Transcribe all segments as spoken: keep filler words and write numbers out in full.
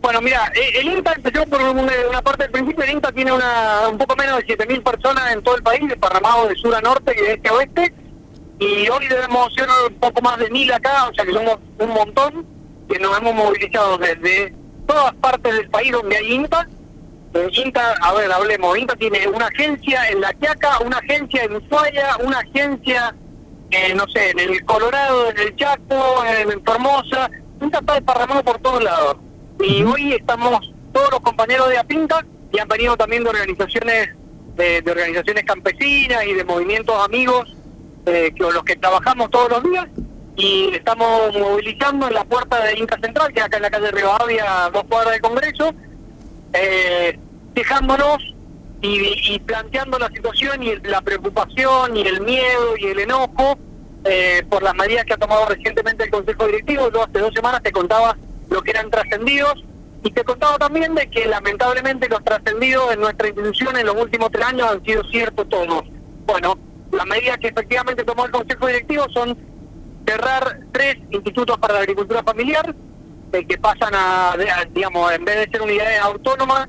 Bueno, mira, el INTA empezó por una parte del principio. El INTA tiene una, un poco menos de siete mil personas en todo el país, desparramados de sur a norte y de este a oeste, y hoy debemos ser un poco más de mil acá, o sea que somos un montón, que nos hemos movilizado desde todas partes del país donde hay INTA. El INTA, a ver, hablemos, INTA tiene una agencia en La Quiaca, una agencia en Ushuaia, una agencia, eh, no sé, en el Colorado, en el Chaco, en Formosa. INTA está desparramado por todos lados. Y hoy estamos todos los compañeros de APINTA, y han venido también de organizaciones de, de organizaciones campesinas y de movimientos amigos eh, con los que trabajamos todos los días, y estamos movilizando en la puerta de INTA Central, que es acá en la calle Rivadavia, a dos cuadras del Congreso, eh, quejándonos y, y planteando la situación y la preocupación y el miedo y el enojo eh, por las medidas que ha tomado recientemente el Consejo Directivo. Yo hace dos semanas te contaba lo que eran trascendidos, y te contaba también de que lamentablemente los trascendidos en nuestra institución en los últimos tres años han sido ciertos todos. Bueno, las medidas que efectivamente tomó el Consejo Directivo son cerrar tres institutos para la agricultura familiar, eh, que pasan a, a, digamos, en vez de ser unidades autónomas,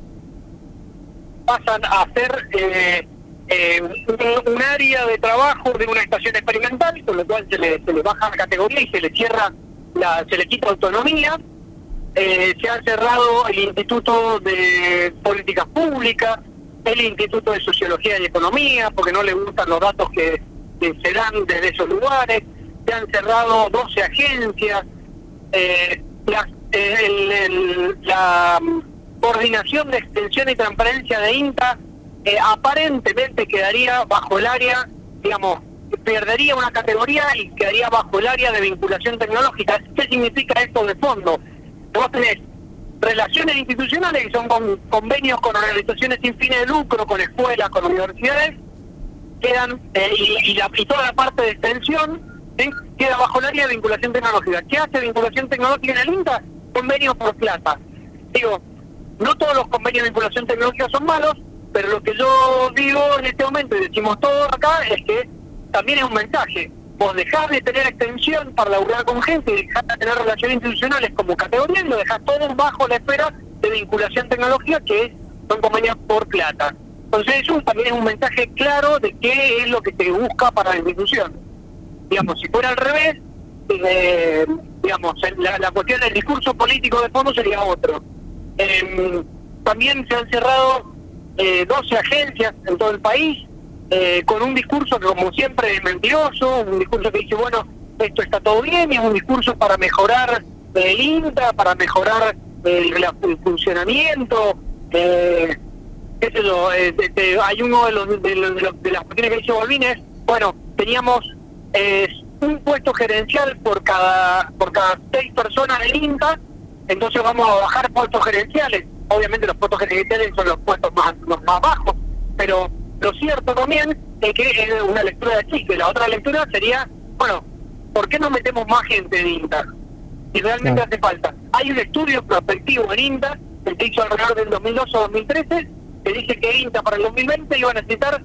pasan a ser eh, eh, un, un área de trabajo de una estación experimental, con lo cual se le, se le baja la categoría y se le cierra, la, se le quita autonomía. Eh, se ha cerrado el Instituto de Políticas Públicas, el Instituto de Sociología y Economía, porque no le gustan los datos que, que se dan desde esos lugares. Se han cerrado doce agencias. Eh, la, el, el, la coordinación de extensión y transparencia de INTA eh, aparentemente quedaría bajo el área, digamos, perdería una categoría y quedaría bajo el área de vinculación tecnológica. ¿Qué significa esto de fondo? Vos tenés relaciones institucionales, que son con, convenios con organizaciones sin fines de lucro, con escuelas, con universidades, quedan eh, y, y, la, y toda la parte de extensión ¿sí? queda bajo el área de vinculación tecnológica. ¿Qué hace vinculación tecnológica en el INTA? Convenios por plata. Digo, no todos los convenios de vinculación tecnológica son malos, pero lo que yo digo en este momento, y decimos todos acá, es que también es un mensaje. Vos dejás de tener extensión para laburar con gente y dejás de tener relaciones institucionales como categoría, y lo dejás todo bajo la esfera de vinculación tecnológica, que es, son convenios por plata. Entonces eso también es un mensaje claro de qué es lo que se busca para la institución. Digamos, si fuera al revés, eh, digamos, la, la cuestión del discurso político de fondo sería otro. Eh, también se han cerrado eh, doce agencias en todo el país, Eh, con un discurso que, como siempre, es mentiroso, un discurso que dice, bueno, esto está todo bien, y es un discurso para mejorar el INTA, para mejorar el, el funcionamiento, eh, qué sé yo, eh, de, de, hay uno de, los, de, los, de, los, de las cuestiones que dice Bolvines, bueno, teníamos eh, un puesto gerencial por cada por cada seis personas del INTA, entonces vamos a bajar puestos gerenciales. Obviamente los puestos gerenciales son los puestos más, los más bajos, pero lo cierto también es que es una lectura de chiste. La otra lectura sería, bueno, ¿por qué no metemos más gente en INTA? Si realmente claro. hace falta. Hay un estudio prospectivo en INTA, el que hizo alrededor del dos mil doce o dos mil trece, que dice que INTA para el dos mil veinte iba a necesitar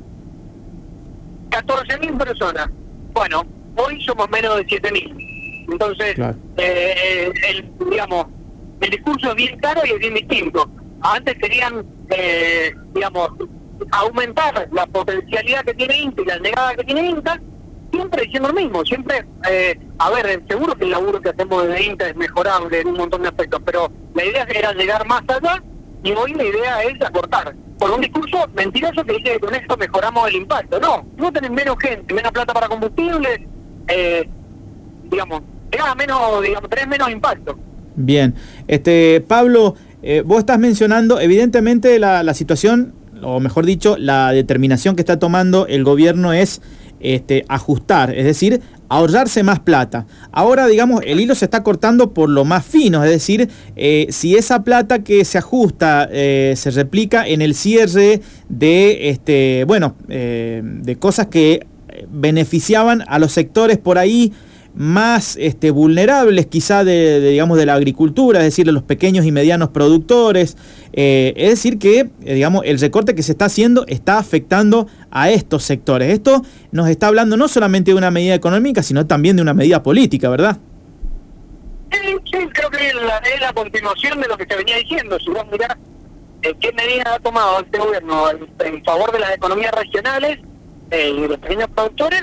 catorce mil personas. Bueno, hoy somos menos de siete mil. Entonces, claro. eh, el, digamos, el discurso es bien claro y es bien distinto. Antes querían, eh, digamos, aumentar la potencialidad que tiene INTA y la llegada que tiene INTA, siempre diciendo lo mismo, siempre, eh, a ver, seguro que el laburo que hacemos desde INTA es mejorable en un montón de aspectos, pero la idea era llegar más allá, y hoy la idea es acortar, por un discurso mentiroso que dice que con esto mejoramos el impacto. No, no tenés menos gente, menos plata para combustible, eh, digamos, tenés menos, digamos, tenés menos impacto. Bien, este Pablo, eh, vos estás mencionando, evidentemente la, la situación, o mejor dicho, la determinación que está tomando el gobierno es este, ajustar, es decir, ahorrarse más plata. Ahora, digamos, el hilo se está cortando por lo más fino, es decir, eh, si esa plata que se ajusta eh, se replica en el cierre de, este, bueno, eh, de cosas que beneficiaban a los sectores por ahí más este, vulnerables quizá de, de, digamos, de la agricultura, es decir, de los pequeños y medianos productores. Eh, es decir que, eh, digamos, el recorte que se está haciendo está afectando a estos sectores. Esto nos está hablando no solamente de una medida económica, sino también de una medida política, ¿verdad? Sí, Sí, creo que es la, es la continuación de lo que se venía diciendo. Si vos mirás eh, qué medidas ha tomado este gobierno en, en favor de las economías regionales eh, y de los pequeños productores,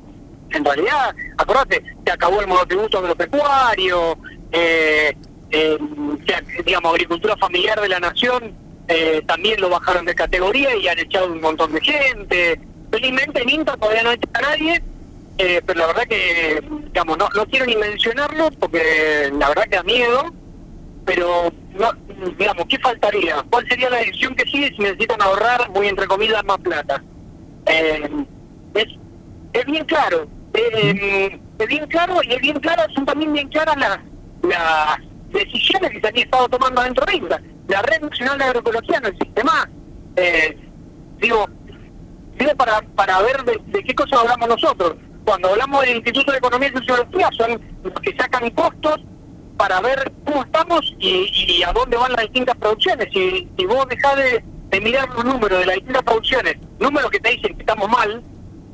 en realidad, acordate, se acabó el monotributo agropecuario, eh, eh, se, digamos, agricultura familiar de la nación, eh, también lo bajaron de categoría y han echado un montón de gente. Felizmente en INTA todavía no echa a nadie, eh, pero la verdad que, digamos, no, no quiero ni mencionarlo porque la verdad que da miedo, pero, no, digamos, ¿qué faltaría? ¿Cuál sería la decisión que sigue si necesitan ahorrar, muy entre comillas, más plata? Eh, es, es bien claro, eh, es bien claro y es bien claro, son también bien claras las, las decisiones que se han estado tomando dentro de INTA. La Red Nacional de Agroecología no existe más. Eh, digo, digo para para ver de, de qué cosas hablamos nosotros. Cuando hablamos del Instituto de Economía y Sociología, son los que sacan costos para ver cómo estamos y, y a dónde van las distintas producciones. Si, si vos dejás de, de mirar los números de las distintas producciones, números que te dicen que estamos mal,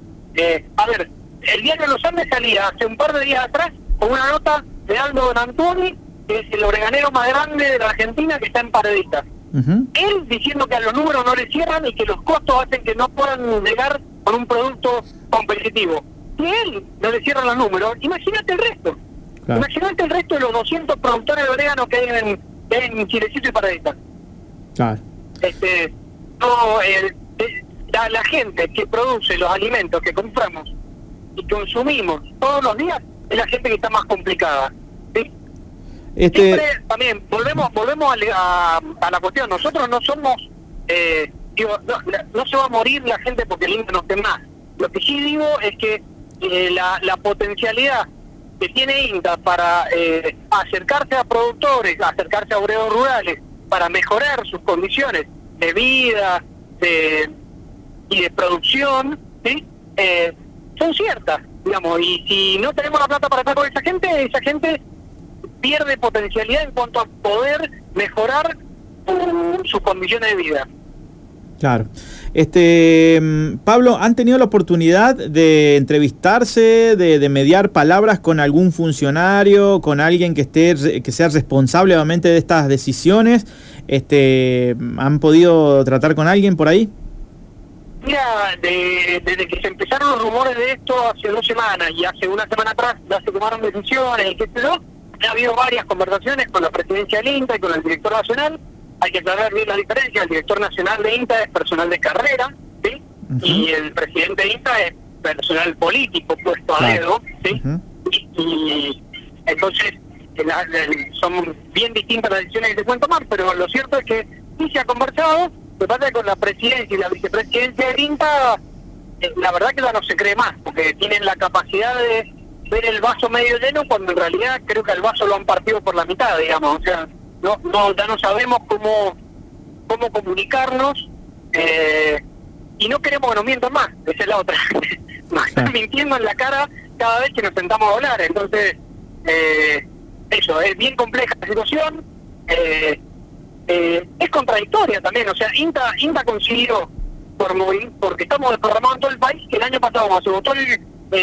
eh, a ver, el diario Los Andes salía hace un par de días atrás con una nota de Aldo Donantoni, que es el oreganero más grande de la Argentina, que está en Paredita. Uh-huh. Él diciendo que a los números no le cierran y que los costos hacen que no puedan llegar con un producto competitivo. Si él no le cierran los números, imagínate el resto. Claro. Imagínate el resto de los doscientos productores de orégano que hay en, en Chilecito y Paredita. Claro. Este, no, el, el, la, la gente que produce los alimentos que compramos y consumimos todos los días es la gente que está más complicada. ¿Sí? Este... Siempre también volvemos volvemos a, a, a la cuestión. Nosotros no somos eh, digo, no, no se va a morir la gente porque el INTA no esté más. Lo que sí digo es que eh, la, la potencialidad que tiene INTA para eh, acercarse a productores, acercarse a obreros rurales, para mejorar sus condiciones de vida de, y de producción, ¿sí? eh, son ciertas, digamos, y si no tenemos la plata para estar con esa gente, esa gente pierde potencialidad en cuanto a poder mejorar uh, sus condiciones de vida. Claro. Este, Pablo, ¿han tenido la oportunidad de entrevistarse, de, de mediar palabras con algún funcionario, con alguien que esté, que sea responsable obviamente de estas decisiones? Este, ¿han podido tratar con alguien por ahí? Mira, de, desde que se empezaron los rumores de esto hace dos semanas y hace una semana atrás ya se tomaron decisiones y qué sé yo, ha habido varias conversaciones con la presidencia del INTA y con el director nacional. Hay que aclarar bien la diferencia. El director nacional de INTA es personal de carrera, ¿sí? Uh-huh. Y el presidente de INTA es personal político puesto a dedo, ¿sí? Uh-huh. y, y entonces la, la, son bien distintas las decisiones que se pueden tomar, pero lo cierto es que sí se ha conversado. Lo que pasa es que con la presidencia y la vicepresidencia del INTA, eh, la verdad que ya no se cree más, porque tienen la capacidad de ver el vaso medio lleno cuando en realidad creo que el vaso lo han partido por la mitad, digamos, o sea, no, no ya no sabemos cómo cómo comunicarnos eh, y no queremos que nos mientan más, esa es la otra. Nos están mintiendo en la cara cada vez que nos sentamos a hablar, entonces eh, eso, es bien compleja la situación, eh, eh, es contradictoria también, o sea, INTA, INTA consiguió, por morir, porque estamos desprogramados en todo el país, que el año pasado cuando se votó el,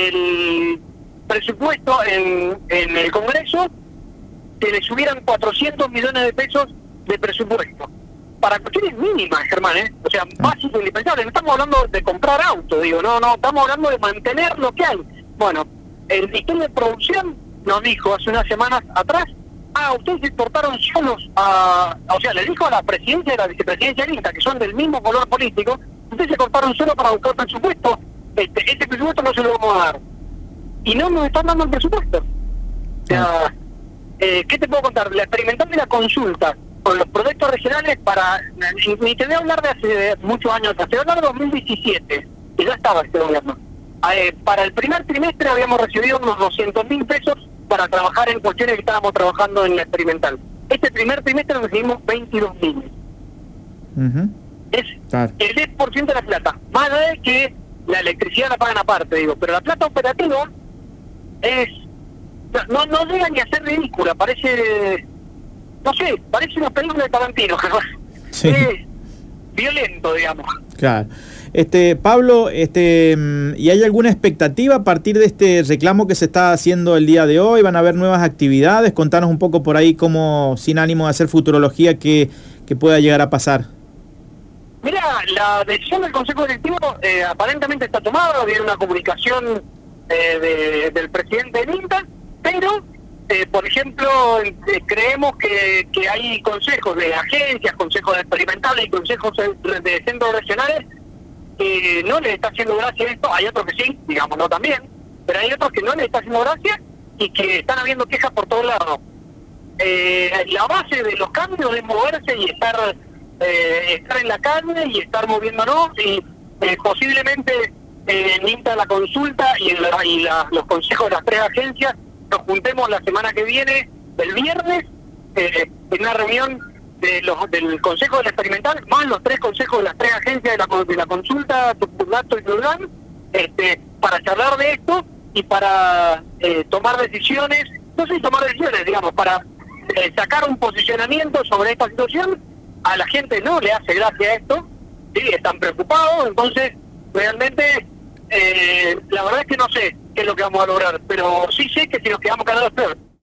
el presupuesto en, en el Congreso, que le subieran cuatrocientos millones de pesos de presupuesto. Para cuestiones mínimas, Germán, ¿eh? O sea, básico e indispensable. No estamos hablando de comprar autos, digo, no, no, estamos hablando de mantener lo que hay. Bueno, el Ministerio de Producción nos dijo hace unas semanas atrás, ah, ustedes se exportaron solos a... O sea, le dijo a la presidencia y a la vicepresidencia de INTA, que son del mismo color político, ustedes se cortaron solo para buscar presupuesto, este, este presupuesto no se lo vamos a dar. Y no nos están dando el presupuesto. O sea... Eh, ¿qué te puedo contar? La experimental de la consulta con los proyectos regionales para... Ni te voy a hablar de hace muchos años atrás, te voy a hablar de dos mil diecisiete, que ya estaba este gobierno. Eh, para el primer trimestre habíamos recibido unos doscientos mil pesos para trabajar en cuestiones que estábamos trabajando en la experimental. Este primer trimestre recibimos veintidós mil. Uh-huh. Es claro. El diez por ciento de la plata. Más de que la electricidad la pagan aparte, digo. Pero la plata operativa es... No, no llega ni a ser ridícula, parece, no sé, parece una película de Tarantino. Sí. Eh, violento, digamos. Claro. Este, Pablo, este, ¿y hay alguna expectativa a partir de este reclamo que se está haciendo el día de hoy? ¿Van a haber nuevas actividades? Contanos un poco por ahí cómo, sin ánimo de hacer futurología, que, que pueda llegar a pasar. Mira, la decisión del Consejo Directivo eh, aparentemente está tomada, viene una comunicación eh, de, del presidente del INTA, pero, eh, por ejemplo, eh, creemos que, que hay consejos de agencias, consejos experimentales y consejos de, de centros regionales que no les está haciendo gracia esto. Hay otros que sí, digámoslo también, pero hay otros que no les está haciendo gracia y que están habiendo quejas por todos lados. Eh, la base de los cambios es moverse y estar... Eh, estar en la calle y estar moviéndonos y eh, posiblemente eh, en INTA la consulta y, en la, y la, los consejos de las tres agencias nos juntemos la semana que viene, el viernes, eh, en una reunión de los, del Consejo del Experimental, más los tres consejos de las tres agencias de la, de la consulta, Tupungato y Turgan, este, para charlar de esto y para eh, tomar decisiones, no sé si tomar decisiones, digamos, para eh, sacar un posicionamiento sobre esta situación. A la gente no le hace gracia esto, sí, están preocupados, entonces realmente eh, la verdad es que no sé qué es lo que vamos a lograr, pero sí sé que si nos quedamos callados es peor.